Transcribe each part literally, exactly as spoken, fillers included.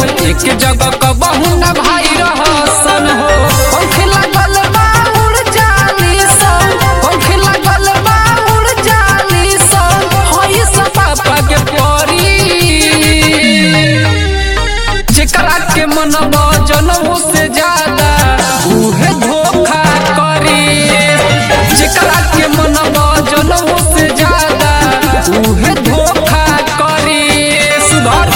एक जगह कबहू न भाई रहसन हो। पंख लगल बा उड़ जाली सन, पंख लगल बा उड़ जाली सन, होई सब पापा के परी। जेकरा के मनवा जनऊ से ज्यादा उहे धोखा करी। जेकरा के मनवा जनऊ से ज्यादा उहे धोखा करी। सुधर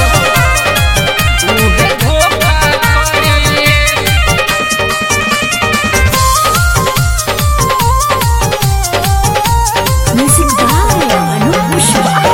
उहे धोखा करी। Music by Anup Pushpa.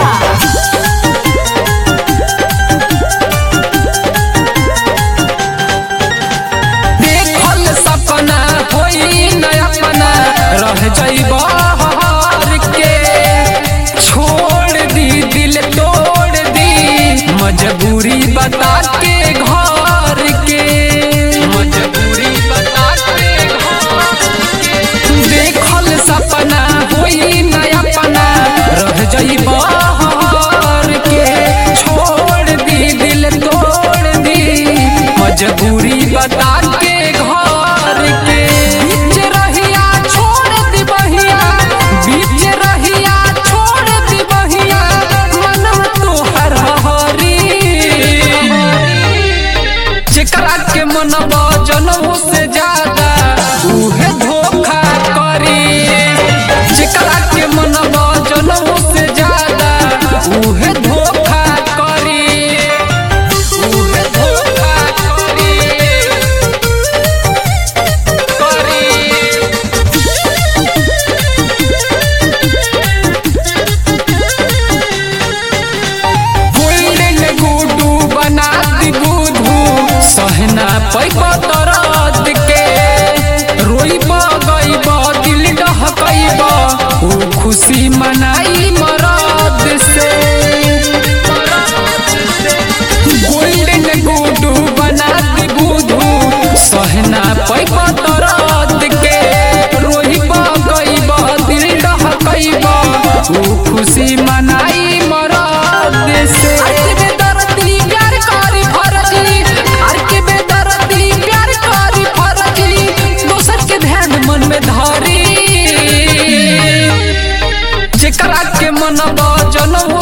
देखल सपना होई न अपना रह जाइबा हार के। छोड़ दी दिल तोड़ दी मजबूरी बता के घर के। मजबूरी बता के घर के। देखल सपना होई न अपना रह जाइबा हार के। छोड़ दी दिल तोड़ दी मजबूरी बता के घर के। बीच रहिया छोड़ दी बहिया, बीच रहिया छोड़ दी बहिया, मनम तोहर हरी। जेकरा के मनवा जनऊ से ज्यादा उहे धोखा करी। जेकरा के मनवा जनऊ से ज्यादा उहे धोखा करी। उहे धोखा करी करी। गोल्डन गुडू बना दी बुधू, सहना पैबा दर्द के। रोइबा गइबा दिल डहकइबा, ओ खुशी मनाई मरद से। गोल्डन गुडू बना दी बुधू, सहना पैबा दर्द के। रोइबा गइबा दिल डहकइबा, ओ खुशी मनाई मरद से। आर के बेदर्दी प्यार करी फर्जी, आर के बेदर्दी प्यार करी फर्जी, दोसर के ध्यान मन में धरी। जेकरा के मनवा जनऊ